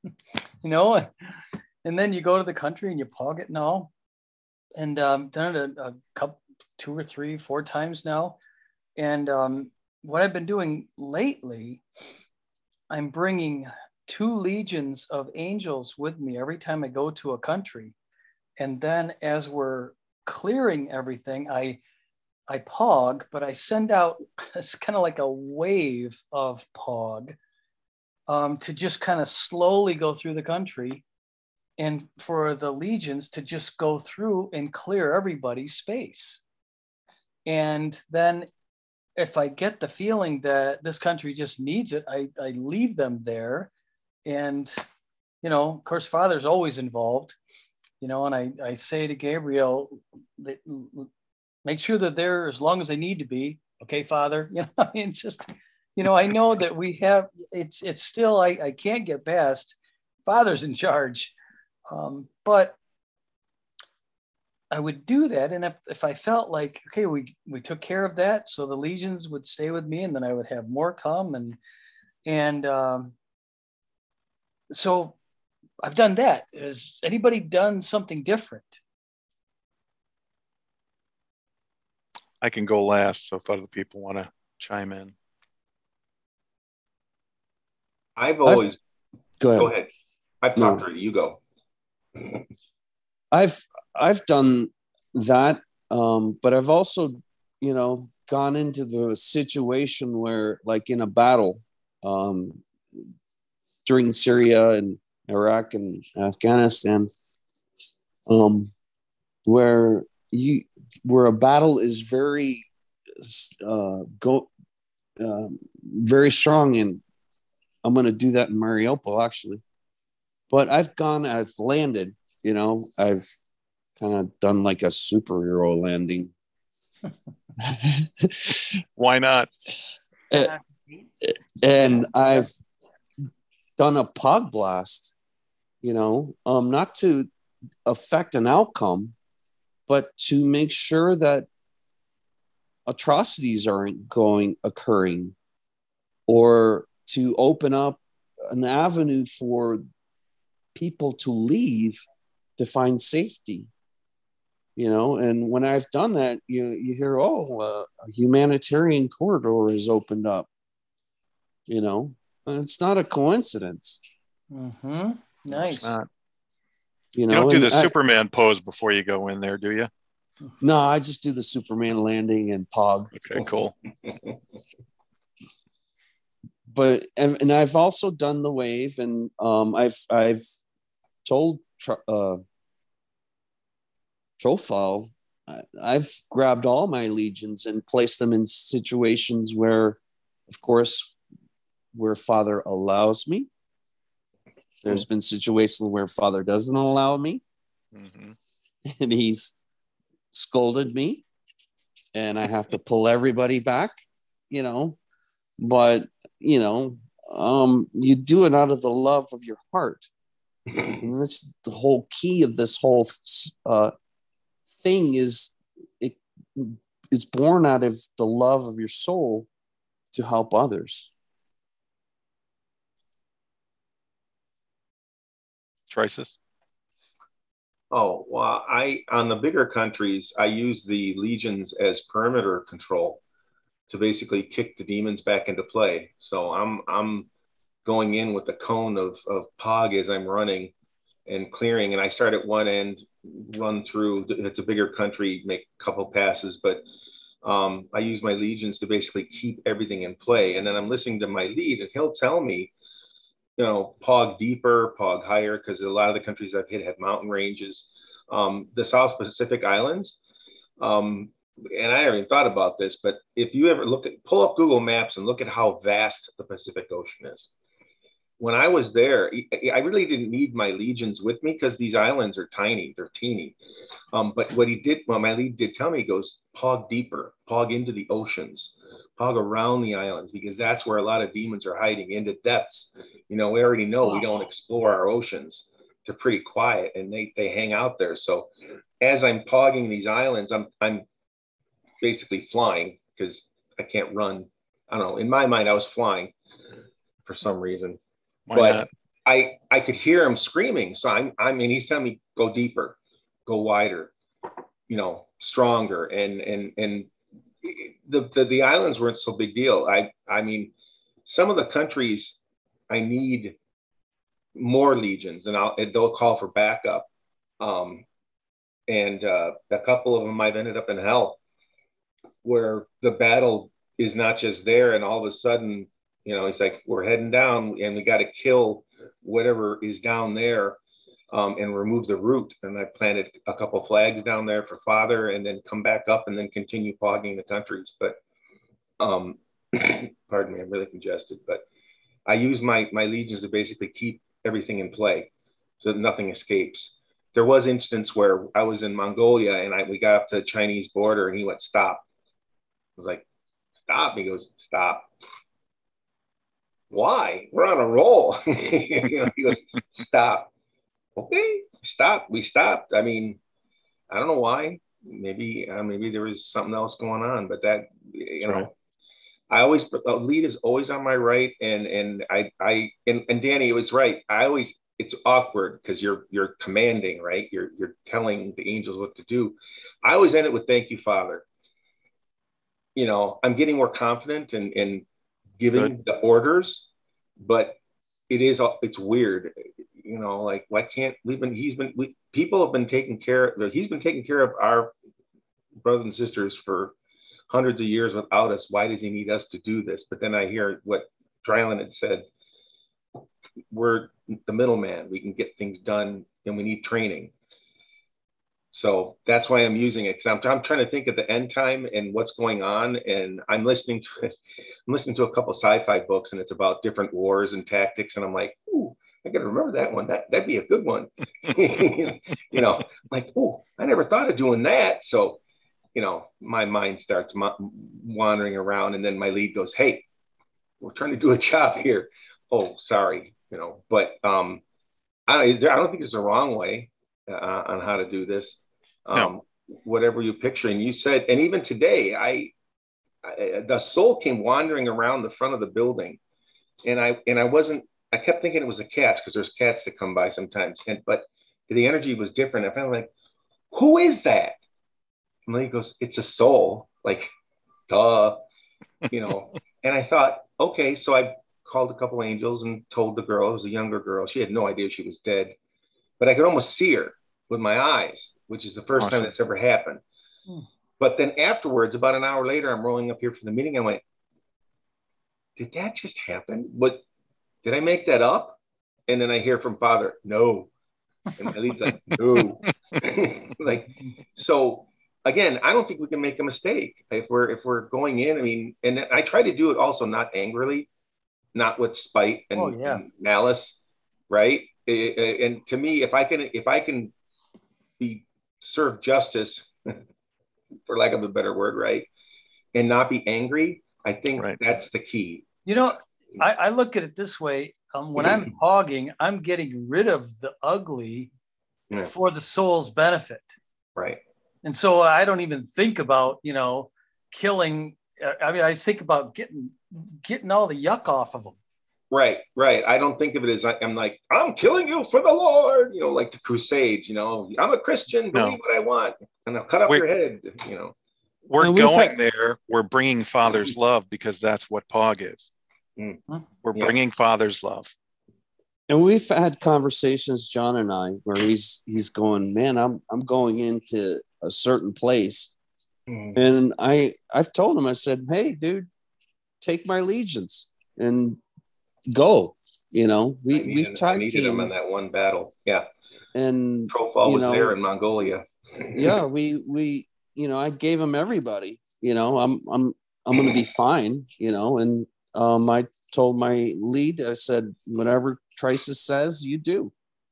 and then you go to the country and you pog it and all. And done it a couple, 2 or 3, 4 times now. And what I've been doing lately, I'm bringing 2 legions of angels with me every time I go to a country. And then as we're clearing everything, I pog, but I send out, it's kind of like a wave of pog to just kind of slowly go through the country, and for the legions to just go through and clear everybody's space. And then if I get the feeling that this country just needs it, I leave them there. And, of course, Father's always involved, and I say to Gabriel, make sure that they're as long as they need to be. Okay, Father, it's just, I know that we have, it's still, I can't get past Father's in charge. But I would do that. And if I felt like, okay, we took care of that, so the legions would stay with me, and then I would have more come. And so I've done that. Has anybody done something different? I can go last, so if other people want to chime in. Go ahead. I've talked to you. go. I've done that, but I've also, gone into the situation where, like in a battle, during Syria and Iraq and Afghanistan, where a battle is very very strong, and I'm going to do that in Mariupol actually. But I've landed, I've kind of done like a superhero landing. Why not? And I've done a pod blast, not to affect an outcome, but to make sure that atrocities aren't occurring, or to open up an avenue for people to leave to find safety, and when I've done that, you hear, a humanitarian corridor has opened up, and it's not a coincidence. Mm-hmm. Nice. You don't do the Superman pose before you go in there, do you? No, I just do the Superman landing and pog. Okay, cool. But and I've also done the wave, and I've told Trofal, I've grabbed all my legions and placed them in situations where, of course, where Father allows me. There's been situations where Father doesn't allow me, and he's scolded me, and I have to pull everybody back, but you do it out of the love of your heart. And this, the whole key of this whole thing is it's born out of the love of your soul to help others. Trisis? Oh, well, on the bigger countries, I use the legions as perimeter control to basically kick the demons back into play. So I'm going in with the cone of POG as I'm running and clearing. And I start at one end, run through. It's a bigger country, make a couple passes, but I use my legions to basically keep everything in play. And then I'm listening to my lead, and he'll tell me, POG deeper, POG higher, because a lot of the countries I've hit have mountain ranges. The South Pacific Islands, and I haven't thought about this, but if you ever pull up Google Maps and look at how vast the Pacific Ocean is. When I was there, I really didn't need my legions with me because these islands are tiny, they're teeny. But what my lead did tell me, he goes, pog deeper, pog into the oceans, pog around the islands, because that's where a lot of demons are hiding, into depths. We already know we don't explore our oceans. They're pretty quiet and they hang out there. So as I'm pogging these islands, I'm basically flying because I can't run. I don't know. In my mind, I was flying for some reason. But I could hear him screaming. So I mean, he's telling me go deeper, go wider, stronger. And the islands weren't so big deal. I mean, some of the countries I need more legions, and they'll call for backup. And a couple of them I've ended up in hell, where the battle is not just there, and all of a sudden, it's like, we're heading down and we got to kill whatever is down there and remove the root. And I planted a couple flags down there for Father, and then come back up and then continue pogging the countries. But pardon me, I'm really congested. But I use my legions to basically keep everything in play so that nothing escapes. There was instance where I was in Mongolia and we got up to the Chinese border and he went, stop. I was like, stop. He goes, stop. Why? We're on a roll. He goes, stop. Okay, stop. We stopped. I mean, I don't know why. Maybe there was something else going on, but that, right. I always, the lead is always on my right. And Danny, it was right. It's awkward because you're commanding, right? You're telling the angels what to do. I always end it with thank you, Father. I'm getting more confident in giving the orders, but it's weird, like, why can't people have been taking care he's been taking care of our brothers and sisters for hundreds of years without us. Why does he need us to do this? But then I hear what Dryland had said, we're the middleman, we can get things done, and we need training. So that's why I'm using it, because I'm trying to think of the end time and what's going on. And I'm listening to a couple sci-fi books, and it's about different wars and tactics. And I'm like, ooh, I got to remember that one. That'd be a good one. Like, oh, I never thought of doing that. So, my mind starts wandering around, and then my lead goes, hey, we're trying to do a job here. Oh, sorry. But I don't think there's a wrong way on how to do this. No. Whatever you're picturing, you said, and even today, the soul came wandering around the front of the building, and I kept thinking it was the cats, because there's cats that come by sometimes, but the energy was different. I felt like, who is that? And then he goes, it's a soul, like, duh, and I thought, okay, so I called a couple angels and told the girl, it was a younger girl, she had no idea she was dead, but I could almost see her with my eyes, which is the first time that's ever happened. But then afterwards, about an hour later, I'm rolling up here for the meeting. I went, did that just happen? What, did I make that up? And then I hear from Father, no. And my lead's like, no. Like, so again, I don't think we can make a mistake if we're going in. I mean, and I try to do it also not angrily, not with spite and malice, right? And to me, if I can be serve justice, for lack of a better word, right, and not be angry, I think that's the key. I look at it this way. When I'm hogging, I'm getting rid of the ugly for the soul's benefit. Right. And so I don't even think about, killing. I mean, I think about getting all the yuck off of them. Right. I don't think of it as I'm killing you for the Lord, like the Crusades, I'm a Christian, believe what I want, and I'll cut off your head, We're going there. We're bringing Father's love, because that's what POG is. We're bringing Father's love. And we've had conversations, John and I, where he's going, man, I'm going into a certain place. And I've told him, I said, hey, dude, take my legions and go. We've tag teamed him in that one battle. Yeah. And Trofal was there in Mongolia. Yeah, we I gave him everybody, I'm going to be fine, and I told my lead, I said, whatever Trisus says, you do.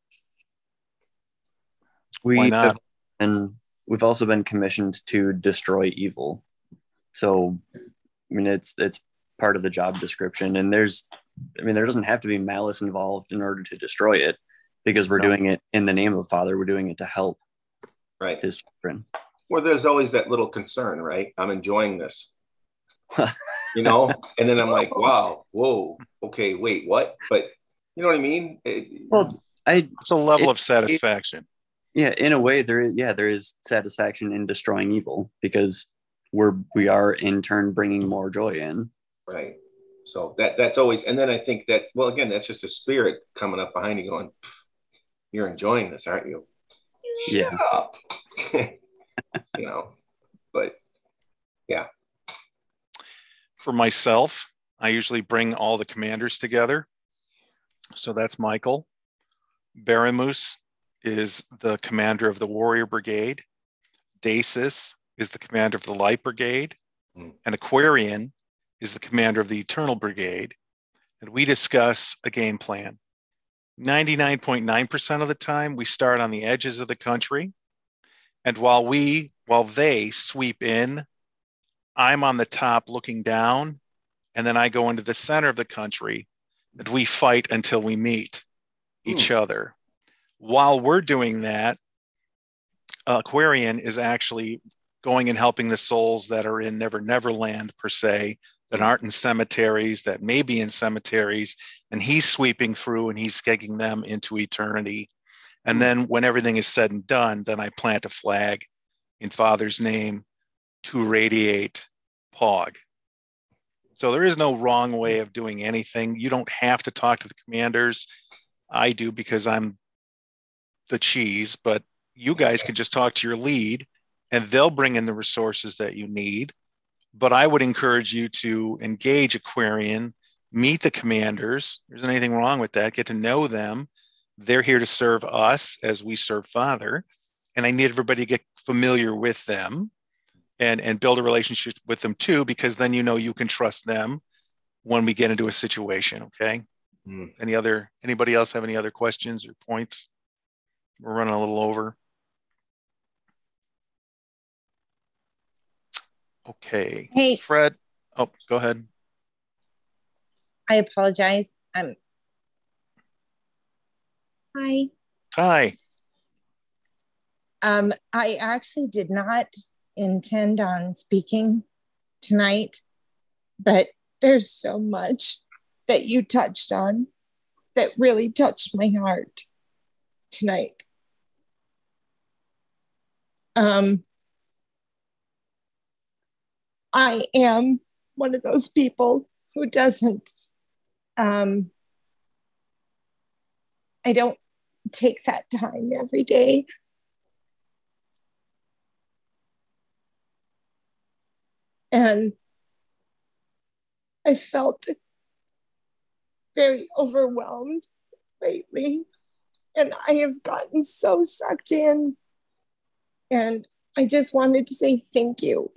Why not? We've also been commissioned to destroy evil. So, I mean, it's part of the job description, and there doesn't have to be malice involved in order to destroy it, because we're doing it in the name of the Father. We're doing it to help his children. Well, there's always that little concern, right? I'm enjoying this, and then I'm like, wow, whoa, okay, wait, what? But you know what I mean? It's a level of satisfaction. Yeah, in a way, there is satisfaction in destroying evil, because we are in turn bringing more joy in. Right. So that's always, and then I think that, well, again, that's just a spirit coming up behind you going, you're enjoying this, aren't you? Yeah. But yeah. For myself, I usually bring all the commanders together. So that's Michael. Baramus is the commander of the Warrior Brigade. Dacis is the commander of the Light Brigade. And Aquarian is the commander of the Eternal Brigade. And we discuss a game plan. 99.9% of the time, we start on the edges of the country. And while they sweep in, I'm on the top looking down, and then I go into the center of the country, and we fight until we meet each other. While we're doing that, Aquarian is actually going and helping the souls that are in Never Never Land, per se, that aren't in cemeteries, that may be in cemeteries, and he's sweeping through and he's skegging them into eternity. And then when everything is said and done, then I plant a flag in Father's name to radiate POG. So there is no wrong way of doing anything. You don't have to talk to the commanders. I do, because I'm the cheese, but you guys can just talk to your lead and they'll bring in the resources that you need. But I would encourage you to engage Aquarian, meet the commanders. There's anything wrong with that. Get to know them. They're here to serve us as we serve Father. And I need everybody to get familiar with them and build a relationship with them too, because then you can trust them when we get into a situation, okay? Anybody else have any other questions or points? We're running a little over. Okay. Hey, Fred. Oh, go ahead. I apologize. Hi. Hi. I actually did not intend on speaking tonight, but there's so much that you touched on that really touched my heart tonight. I am one of those people who doesn't, I don't take that time every day. And I felt very overwhelmed lately. And I have gotten so sucked in. And I just wanted to say thank you.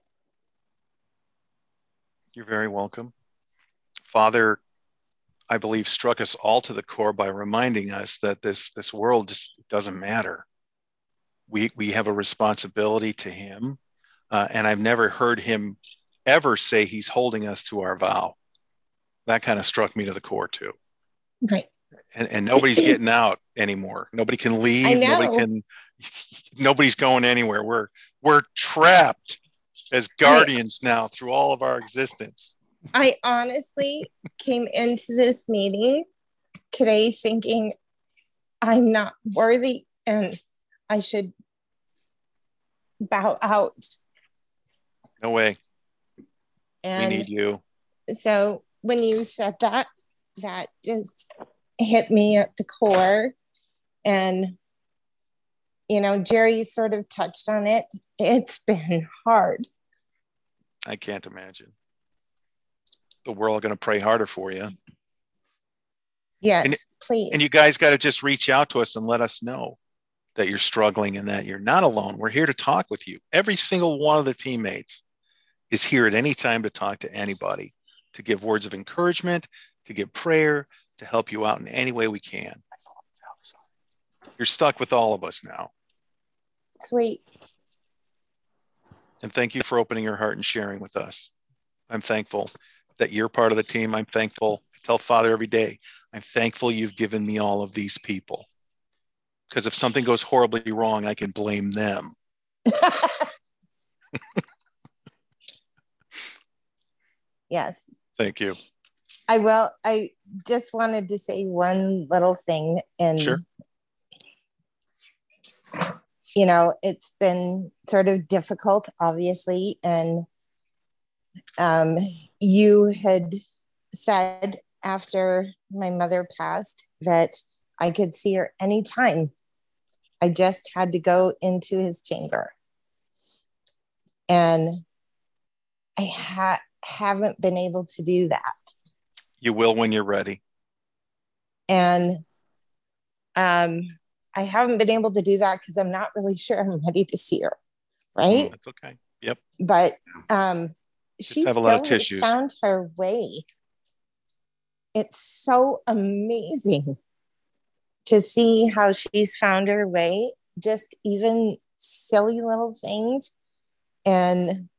You're very welcome. Father, I believe, struck us all to the core by reminding us that this world just doesn't matter. We have a responsibility to him. And I've never heard him ever say he's holding us to our vow. That kind of struck me to the core too. Right. And nobody's getting out anymore. Nobody can leave. I know. Nobody's going anywhere. We're trapped as guardians now through all of our existence. I honestly came into this meeting today thinking I'm not worthy and I should bow out. No way. And we need you. So when you said that just hit me at the core. And, Jerry sort of touched on it. It's been hard. I can't imagine. But we're all going to pray harder for you. Yes, please. And you guys got to just reach out to us and let us know. that you're struggling and that you're not alone. We're here to talk with you. Every single one of the teammates is here at any time to talk to anybody, to give words of encouragement, to give prayer, to help you out in any way we can. You're stuck with all of us now. Sweet. And thank you for opening your heart and sharing with us. I'm thankful that you're part of the team. I'm thankful. I tell Father every day, I'm thankful you've given me all of these people. Because if something goes horribly wrong, I can blame them. Yes. Thank you. I just wanted to say one little thing. And, sure. You know, it's been sort of difficult, obviously. And you had said after my mother passed that I could see her anytime. I just had to go into his chamber. And I haven't been able to do that. You will when you're ready. And I haven't been able to do that because I'm not really sure I'm ready to see her. Right? That's okay. Yep. But she have a still lot of has tissues. Found her way. It's so amazing to see how she's found her way, just even silly little things. And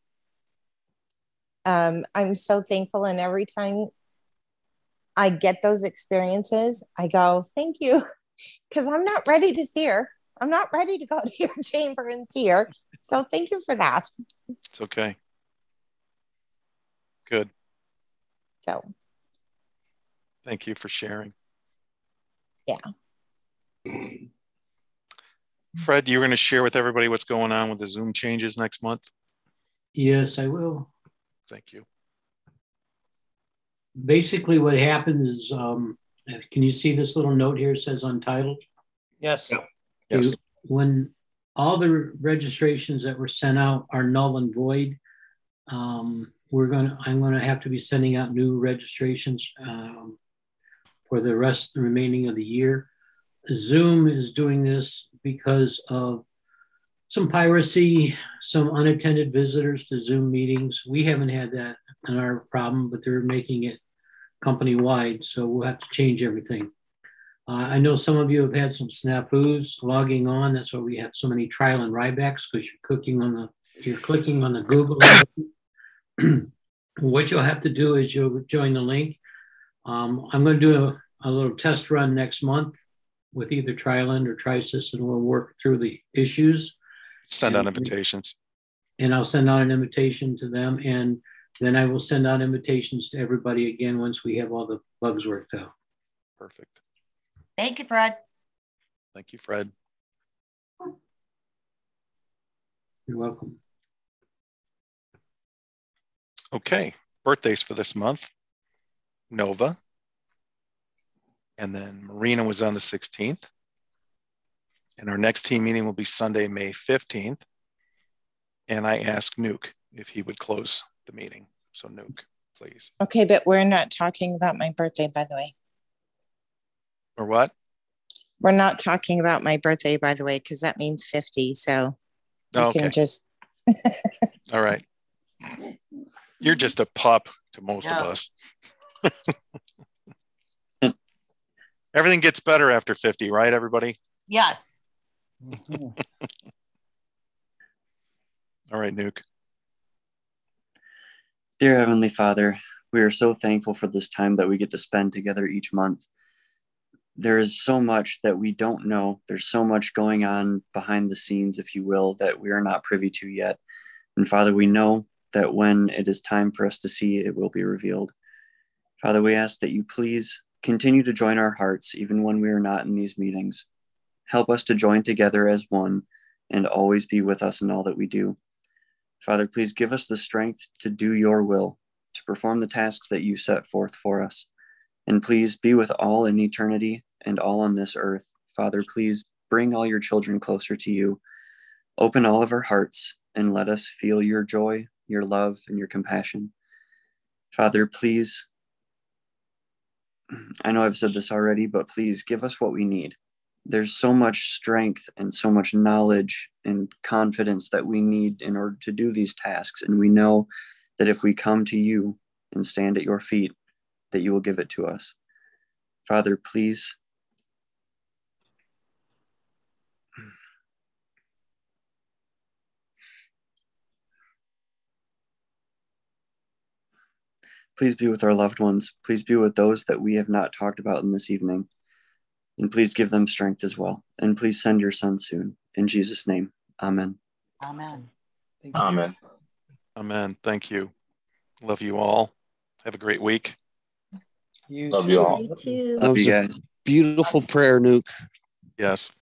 I'm so thankful. And every time I get those experiences, I go, thank you, because I'm not ready to see her. I'm not ready to go to your chamber and see her. So thank you for that. It's okay. Good. So. Thank you for sharing. Yeah. Fred, you're going to share with everybody what's going on with the Zoom changes next month? Yes, I will. Thank you. Basically what happened is, can you see this little note here? It says untitled. Yes. Yeah. Yes. When all the registrations that were sent out are null and void, I'm going to have to be sending out new registrations for the remaining of the year. Zoom is doing this because of some piracy, some unattended visitors to Zoom meetings. We haven't had that in our problem, but they're making it company-wide, so we'll have to change everything. I know some of you have had some snafus logging on. That's why we have so many trial and Rybacks, because you're clicking on the Google. What you'll have to do is you'll join the link. I'm going to do a little test run next month with either TriLend or TriSys, and we'll work through the issues. Send out invitations. And I'll send out an invitation to them, and then I will send out invitations to everybody again once we have all the bugs worked out. Perfect. Thank you, Fred. Thank you, Fred. You're welcome. Okay, birthdays for this month. Nova. And then Marina was on the 16th. And our next team meeting will be Sunday, May 15th. And I asked Nuke if he would close the meeting. So Nuke, please. Okay, but we're not talking about my birthday, by the way. Or what? We're not talking about my birthday, by the way, because that means 50. So you can just. All right. You're just a pup to most of us. Everything gets better after 50, right, everybody? Yes. All right, Nuke. Dear Heavenly Father, we are so thankful for this time that we get to spend together each month. There is so much that we don't know. There's so much going on behind the scenes, if you will, that we are not privy to yet. And Father, we know that when it is time for us to see, it will be revealed. Father, we ask that you please continue to join our hearts, even when we are not in these meetings. Help us to join together as one and always be with us in all that we do. Father, please give us the strength to do your will, to perform the tasks that you set forth for us. And please be with all in eternity and all on this earth. Father, please bring all your children closer to you. Open all of our hearts and let us feel your joy, your love, and your compassion. Father, please, I know I've said this already, but please give us what we need. there's so much strength and so much knowledge and confidence that we need in order to do these tasks. And we know that if we come to you and stand at your feet, that you will give it to us. Father, please be with our loved ones. Please be with those that we have not talked about in this evening. And please give them strength as well. And please send your son soon. In Jesus' name, amen. Amen. Amen. Amen. Thank you. Love you all. Have a great week. Love you all. You too. That was you a guys. beautiful prayer, Nuke. Yes.